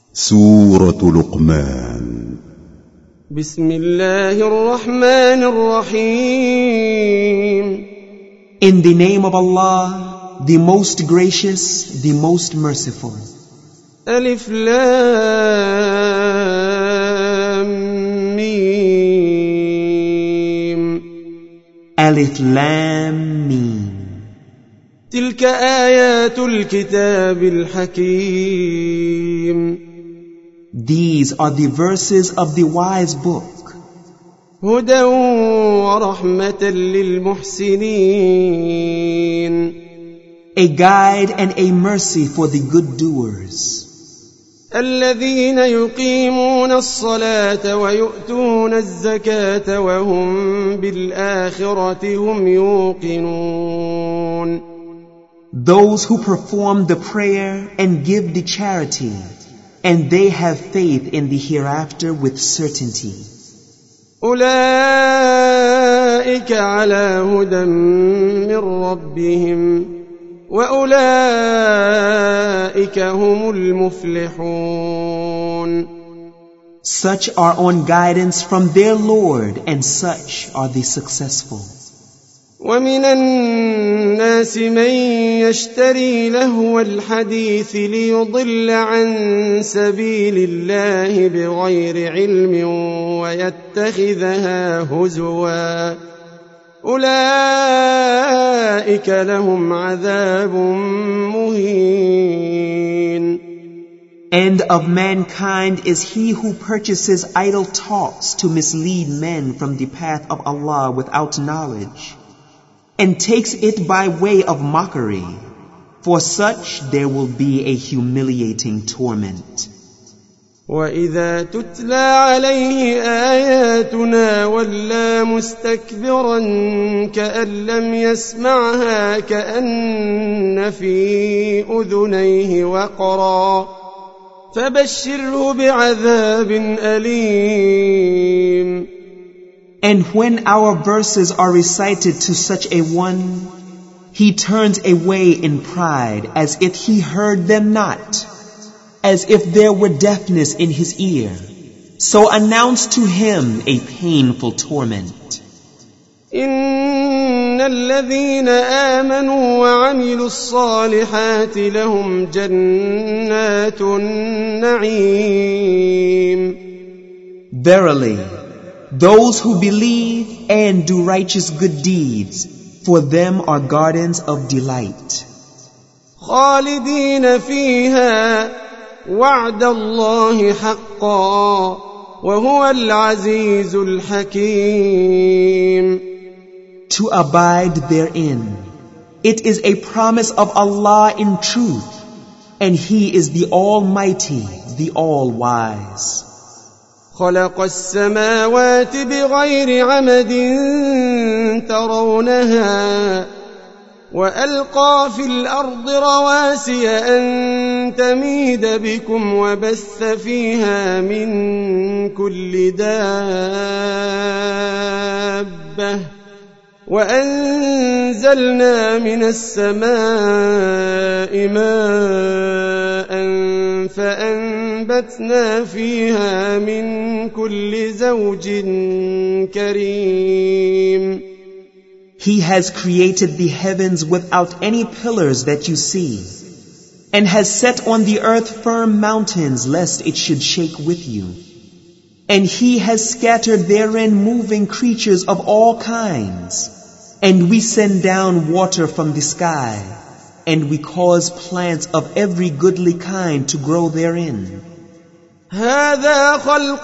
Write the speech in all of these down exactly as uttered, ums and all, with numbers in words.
سورة لقمان. بسم الله الرحمن الرحيم. In the name of Allah, the most gracious, the most merciful. ألف لام ميم. Alif Lam Mim. تلك آيات الكتاب الحكيم. These are the verses of the wise book. هدى ورحمة للمحسنين. A guide and a mercy for the good doers. الذين يقيمون الصلاة ويؤتون الزكاة وهم بالآخرة هم يوقنون. Those who perform the prayer and give the charity, and they have faith in the hereafter with certainty. أولئك على هدى من ربهم وأولئك هم المفلحون. Such are on guidance from their Lord, and such are the successful. ومن الناس من يشتري لهو الحديث ليضل عن سبيل الله بغير علم ويتخذها هزوا أولئك لهم عذاب مهين. And of mankind is he who purchases idle talks to mislead men from the path of Allah without knowledge, and takes it by way of mockery. For such there will be a humiliating torment. وَإِذَا تُتْلَى عَلَيْهِ آيَاتُنَا وَلَّى مُسْتَكْبِرًا كَأَن لَّمْ يَسْمَعْهَا كَأَنَّ فِي أُذُنَيْهِ وَقْرًا فَبَشِّرْهُ بِعَذَابٍ أَلِيمٍ. And when our verses are recited to such a one, he turns away in pride as if he heard them not, as if there were deafness in his ear. So announce to him a painful torment. إن الذين آمنوا وعملوا الصالحات لهم جنات النعيم. Verily, those who believe and do righteous good deeds, for them are gardens of delight. خالدين فيها وعد الله حقا وهو العزيز الحكيم. To abide therein, it is a promise of Allah in truth, and He is the Almighty, the All-Wise. خلق السماوات بغير عمد ترونها وألقى في الأرض رواسي أن تميد بكم وبث فيها من كل دابة وأنزلنا من السماء ماء فأنبتنا فيها من كل زوج كريم. He has created the heavens without any pillars that you see, and has set on the earth firm mountains lest it should shake with you. And He has scattered therein moving creatures of all kinds. And we send down water from the sky, and we cause plants of every goodly kind to grow therein. هذا خلق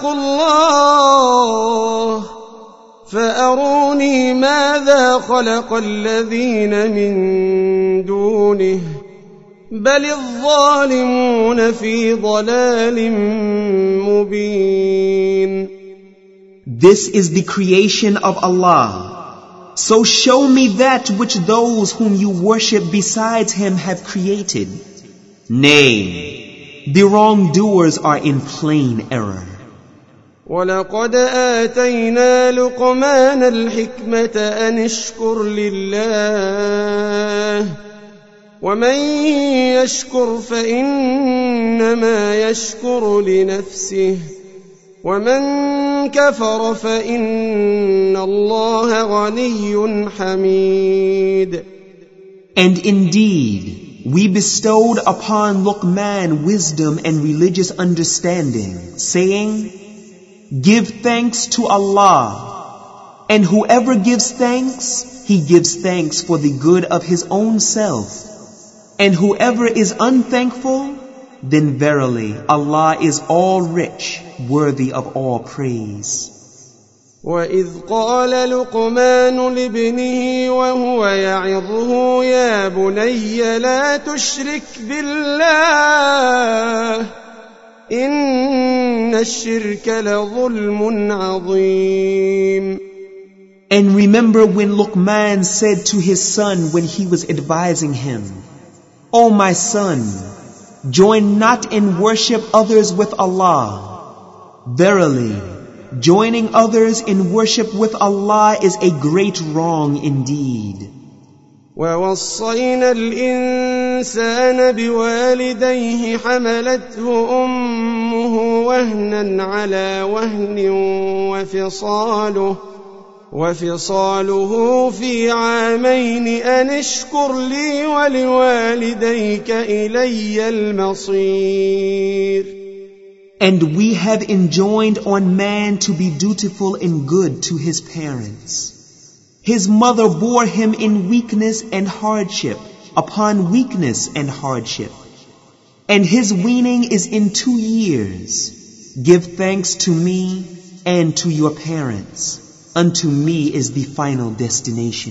الله فأروني ماذا خلق الذين من دونه بل الظالمون في ضلال مبين. This is the creation of Allah. So show me that which those whom you worship besides Him have created. Nay, the wrongdoers are in plain error. وَلَقَدْ آتَيْنَا لُقْمَانَ الْحِكْمَةَ أَنِ اشْكُرْ لِلَّهِ ومن يشكر فإنما يشكر لنفسه ومن كفر فإن الله غني حميد. And indeed, we bestowed upon Luqman wisdom and religious understanding, saying, "Give thanks to Allah, and whoever gives thanks, he gives thanks for the good of his own self. And whoever is unthankful, then verily Allah is all rich, worthy of all praise." وَإِذْ قَالَ لُقْمَانُ لِابْنِهِ وَهُوَ يَعِظُهُ يَا بُنَيَّ لَا تُشْرِكْ بِاللَّهِ إِنَّ الشِّرْكَ لَظُلْمٌ عَظِيمٌ. And remember when Luqman said to his son when he was advising him, "O my son, join not in worship others with Allah. Verily, joining others in worship with Allah is a great wrong indeed." وَوَصَّيْنَا الْإِنسَانَ بِوَالِدَيْهِ حَمَلَتْهُ أُمُّهُ وَهْنًا عَلَى وَهْنٍ وَفِصَالُهُ وفصاله في عامين أن اشكر لي ولوالديك إلي المصير. And we have enjoined on man to be dutiful and good to his parents. His mother bore him in weakness and hardship upon weakness and hardship. And his weaning is in two years. Give thanks to me and to your parents. Unto me is the final destination.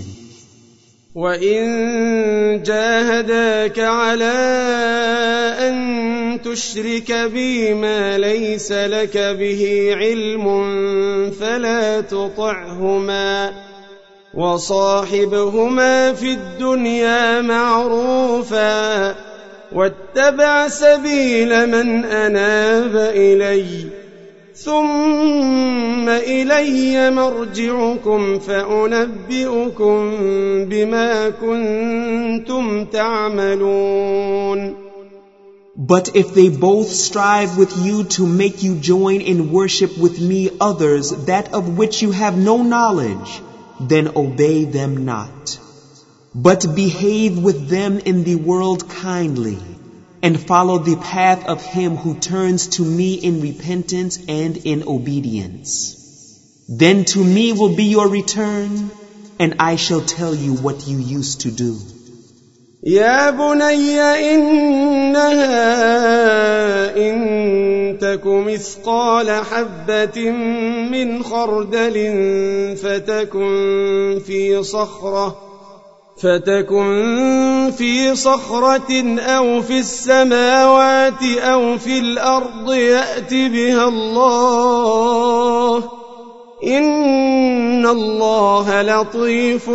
وَإِن جَاهَدَاكَ عَلَىٰ أَن تُشْرِكَ بِي مَا لَيْسَ لَكَ بِهِ عِلْمٌ فَلَا تُطِعْهُمَا وَصَاحِبْهُمَا فِي الدُّنْيَا مَعْرُوفًا وَاتَّبِعْ سَبِيلَ مَنْ أَنَابَ إِلَيَّ ثُمَّ إِلَيَّ مَرْجِعُكُمْ فَأُنَبِّئُكُم بِمَا كُنتُمْ تَعْمَلُونَ. But if they both strive with you to make you join in worship with me others, that of which you have no knowledge, then obey them not. But behave with them in the world kindly, and follow the path of him who turns to me in repentance and in obedience. Then to me will be your return, and I shall tell you what you used to do. يا بني إنها إن تك مثقال حبة من خردل فتكن في صخرة فتكن في صخرة أو في السماوات أو في الأرض يأت بها الله إن الله لطيف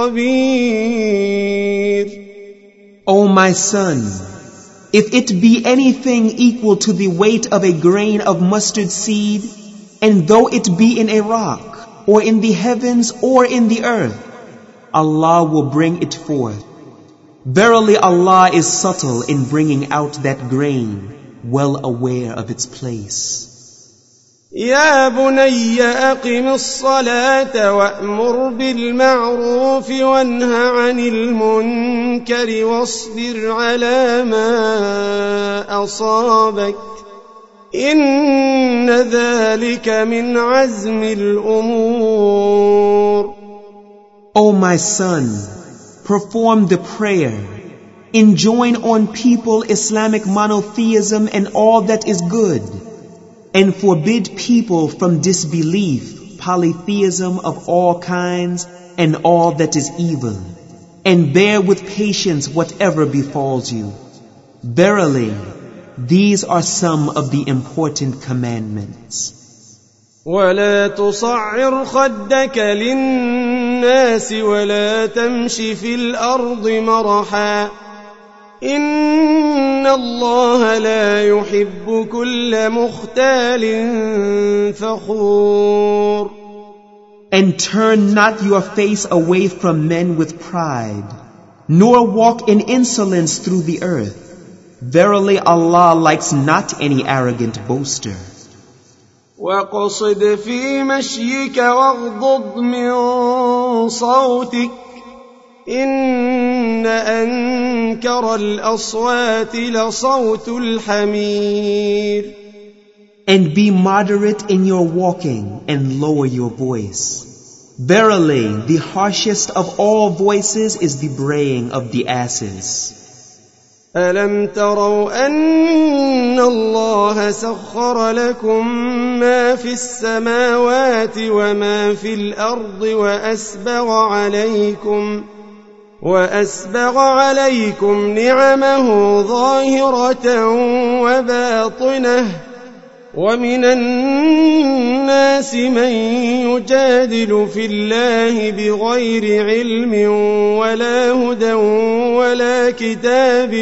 خبير. O my son, if it be anything equal to the weight of a grain of mustard seed, and though it be in a rock, or in the heavens, or in the earth, Allah will bring it forth. Verily Allah is subtle in bringing out that grain, well aware of its place. يا بني أقم الصلاة وأمر بالمعروف وانه عن المنكر واصبر على ما أصابك إن ذلك من عزم الأمور. O my son, perform the prayer, enjoin on people Islamic monotheism and all that is good, and forbid people from disbelief, polytheism of all kinds, and all that is evil, and bear with patience whatever befalls you. Verily, these are some of the important commandments. ولا تصعر خدك للناس ولا تمش في الأرض مرحا إن الله لا يحب كل مختال فخور. And turn not your face away from men with pride, nor walk in insolence through the earth. Verily Allah likes not any arrogant boaster. وَاقْصِدْ فِي مَشْيِكَ وَاغْضُضْ مِنْ صَوْتِكَ إِنَّ أَنْكَرَ الْأَصْوَاتِ لَصَوْتُ الْحَمِيرِ. And be moderate in your walking and lower your voice. Verily, the harshest of all voices is the braying of the asses. أَلَمْ تَرَوْا أَنَّ اللَّهَ سَخَّرَ لَكُم مَّا فِي السَّمَاوَاتِ وَمَا فِي الْأَرْضِ وَأَسْبَغَ عَلَيْكُمْ وَأَسْبَغَ عَلَيْكُمْ نِعَمَهُ ظَاهِرَةً وَبَاطِنَةً وَمِنَ النَّاسِ مَن يُجَادِلُ فِي اللَّهِ بِغَيْرِ عِلْمٍ وَلَا هُدًى وَلَا كِتَابٍ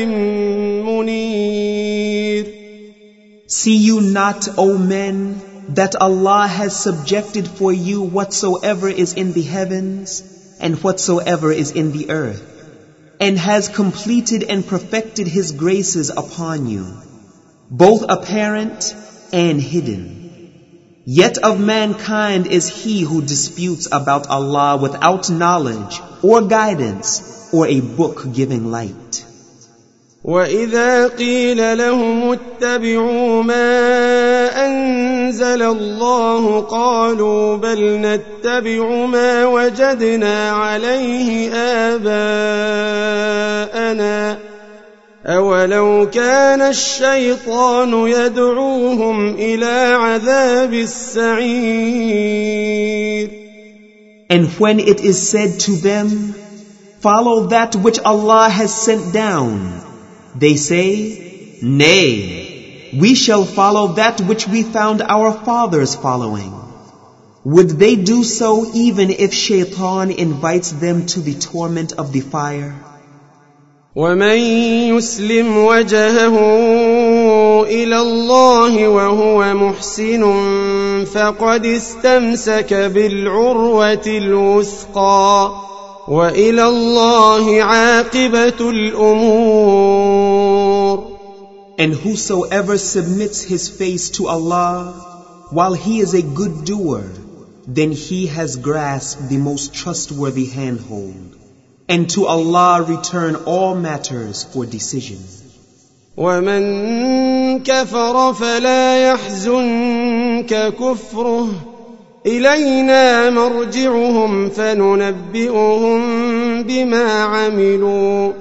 مُنِيرٍ. See you not, O men, that Allah has subjected for you whatsoever is in the heavens and whatsoever is in the earth, and has completed and perfected His graces upon you, both apparent and hidden. Yet of mankind is he who disputes about Allah without knowledge or guidance or a book giving light. وَإِذَا قِيلَ لَهُمُ اتَّبِعُوا مَا أَنزَلَ اللَّهُ قَالُوا بَلْ نَتَّبِعُ مَا وَجَدْنَا عَلَيْهِ آبَاءَنَا أَوَلَوْ كَانَ الشَّيْطَانُ يَدْعُوهُمْ إِلَى عَذَابِ السَّعِيرِ. And when it is said to them, follow that which Allah has sent down, they say, nay, we shall follow that which we found our fathers following. Would they do so even if Shaitan invites them to the torment of the fire? وَمَن يُسْلِمْ وَجْهَهُ إِلَى اللَّهِ وَهُوَ مُحْسِنٌ فَقَدِ اسْتَمْسَكَ بِالْعُرْوَةِ الْوُثْقَى وَإِلَى اللَّهِ عَاقِبَةُ الْأُمُورِ. And whosoever submits his face to Allah while he is a good doer, then he has grasped the most trustworthy handhold. And to Allah return all matters for decision. وَمَن كَفَرَ فَلَا يَحْزُنكَ كُفْرُهُ إِلَيْنَا مَرْجِعُهُمْ فَنُنَبِّئُهُم بِمَا عَمِلُوا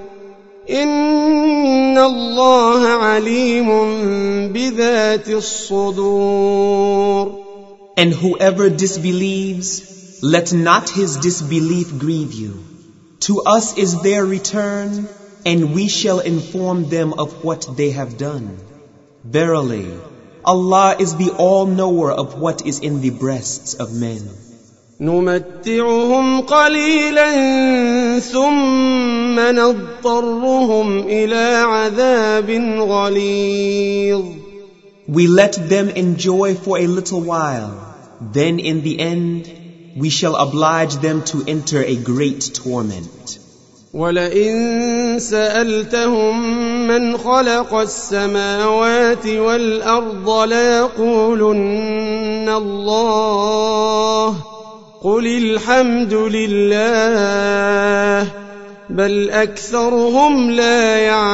إِنَّ اللَّهَ عَلِيمٌ بِذَاتِ الصُّدُورِ. And whoever disbelieves, let not his disbelief grieve you. To us is their return, and we shall inform them of what they have done. Verily, Allah is the all-knower of what is in the breasts of men. نُمَتِّعُهُمْ قَلِيلًا ثُمَّ نَضْطَرُّهُمْ إِلَى عَذَابٍ غَلِيظٍ. We let them enjoy for a little while, then in the end, we shall oblige them to enter a great torment. وَلَئِن سَأَلْتَهُم مَّنْ خَلَقَ السَّمَاوَاتِ وَالْأَرْضَ لَيَقُولُنَّ اللَّهُ قُلِ الْحَمْدُ لِلَّهِ بَلْ أَكْثَرُهُمْ لَا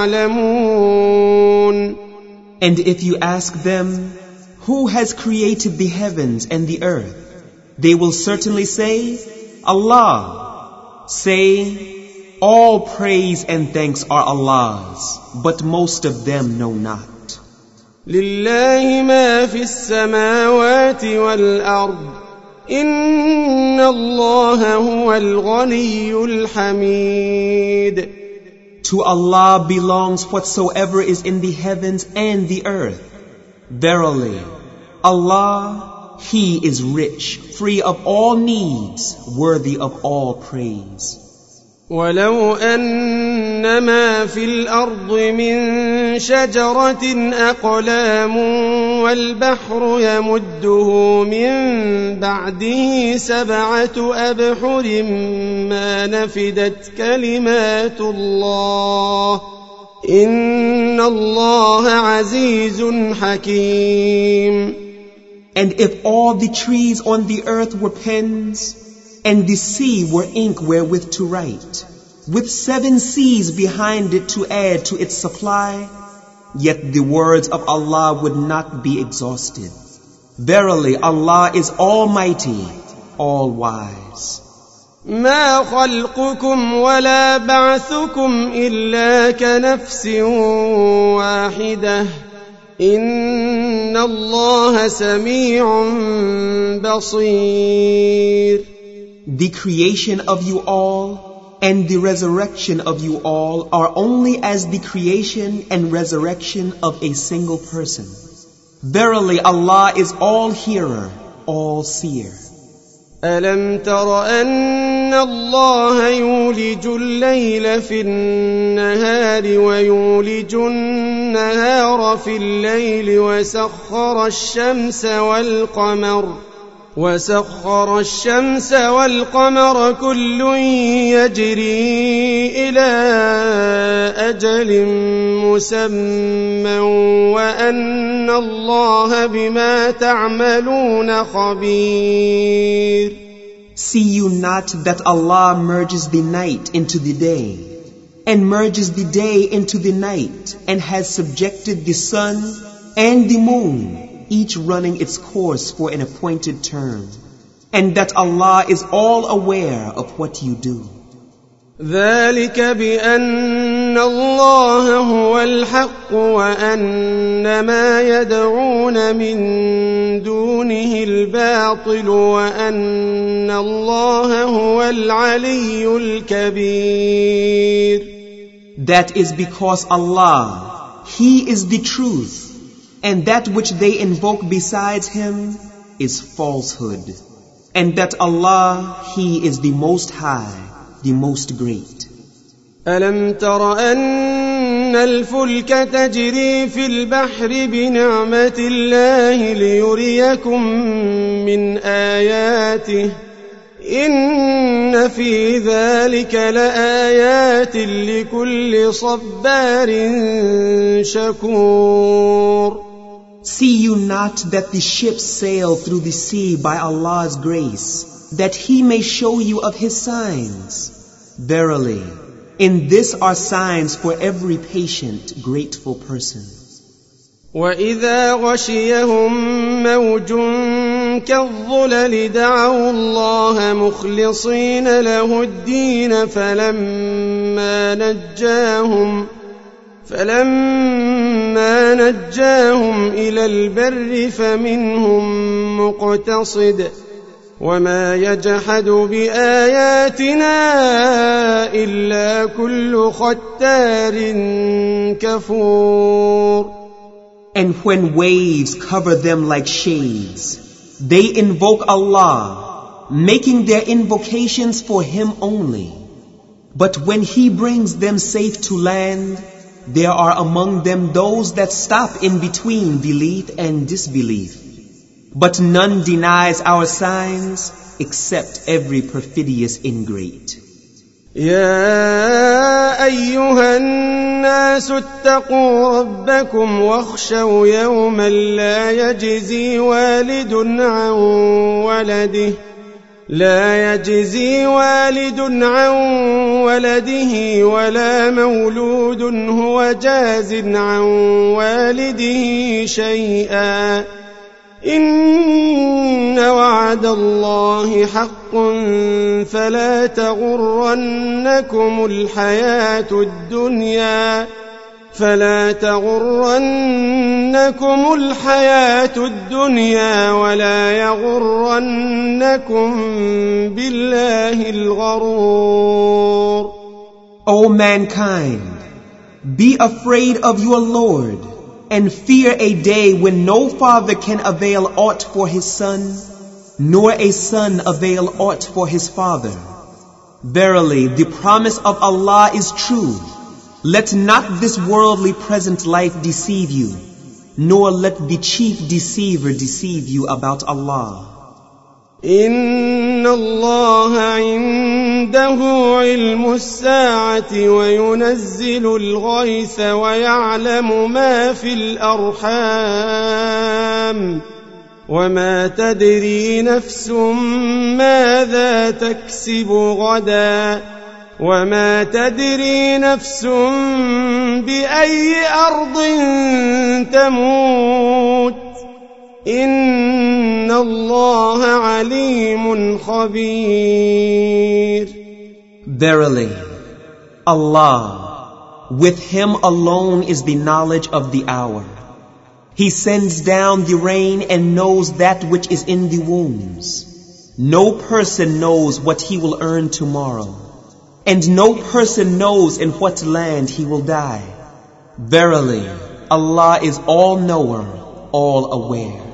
يَعْلَمُونَ. And if you ask them, who has created the heavens and the earth? They will certainly say, Allah. Say, all praise and thanks are Allah's, but most of them know not. لِلَّهِ مَا فِي السَّمَاوَاتِ وَالْأَرْضِ إِنَّ اللَّهَ هُوَ الْغَنِيُّ الْحَمِيدُ. To Allah belongs whatsoever is in the heavens and the earth. Verily, Allah, He is rich, free of all needs, worthy of all praise. وَلَوْ أَنَّ مَا فِي الْأَرْضِ مِن شَجَرَةٍ أَقْلَامٌ والبحر يمده من بعده سبعة أبحر ما نفدت كلمات الله إن الله عزيز حكيم. And if all the trees on the earth were pens, and the sea were ink wherewith to write, with seven seas behind it to add to its supply, yet the words of Allah would not be exhausted. Verily, Allah is Almighty, All-Wise. ما خلقكم ولا بعثكم إلا كنفس واحدة إن الله سميع بصير. The creation of you all and the resurrection of you all are only as the creation and resurrection of a single person. Verily, Allah is all-hearer, all-seer. ألم تر أن الله يولج الليل في النهار ويولج النهار في الليل وسخر الشمس والقمر وسخر الشمس والقمر كل يجري إلى أجل مسمى وأن الله بما تعملون خبير. See you not that Allah merges the night into the day, and merges the day into the night, and has subjected the sun and the moon, each running its course for an appointed term, and that Allah is all aware of what you do. ذلك بأن الله هو الحق وأن ما يدعون من دونه الباطل وأن الله هو العلي الكبير. That is because Allah, He is the truth, and that which they invoke besides Him is falsehood, and that Allah, He is the Most High, the Most Great. ألم تر أن الفلك تجري في البحر بنعمة الله ليريكم من آياته إن في ذلك لآيات لكل صبار شكور. See you not that the ships sail through the sea by Allah's grace, that He may show you of His signs? Verily, in this are signs for every patient, grateful person. وَإِذَا غَشِيَهُم مَّوْجٌ كَالظُّلَلِ دَعَوُا اللَّهَ مُخْلِصِينَ لَهُ الدِّينَ فَلَمَّا نَجَّاهُمْ فَلَمَّا نَجَّاهُمْ إِلَى الْبَرِّ فَمِنْهُم مُّقْتَصِدٌ وَمَا يَجْحَدُ بِآيَاتِنَا إِلَّا كُلُّ خَتَّارٍ كَفُورٍ. And when waves cover them like shades, they invoke Allah, making their invocations for Him only. But when He brings them safe to land, there are among them those that stop in between belief and disbelief. But none denies our signs except every perfidious ingrate. يا أيها الناس اتقوا ربكم واخشوا يوما لا يجزي والد عن ولده لا يجزي والد عن ولده ولا مولود هو جاز عن والده شيئا إن وعد الله حق فلا تغرنكم الحياة الدنيا فلا تغرنكم الحياة الدنيا ولا يغرنكم بالله الغرور. O mankind, be afraid of your Lord, and fear a day when no father can avail aught for his son, nor a son avail aught for his father. Verily, the promise of Allah is true. Let not this worldly present life deceive you. nor let the chief deceiver deceive you about Allah. إن الله عنده علم الساعة وينزل الغيث ويعلم ما في الأرحام وما تدري نفس ماذا تكسب غدا وما تدري نفس بأي أرض تموت إن الله عليم خبير. Verily, Allah, with Him alone is the knowledge of the hour. He sends down the rain and knows that which is in the wombs. No person knows what he will earn tomorrow, and no person knows in what land he will die. Verily, Allah is all-knower, all-aware.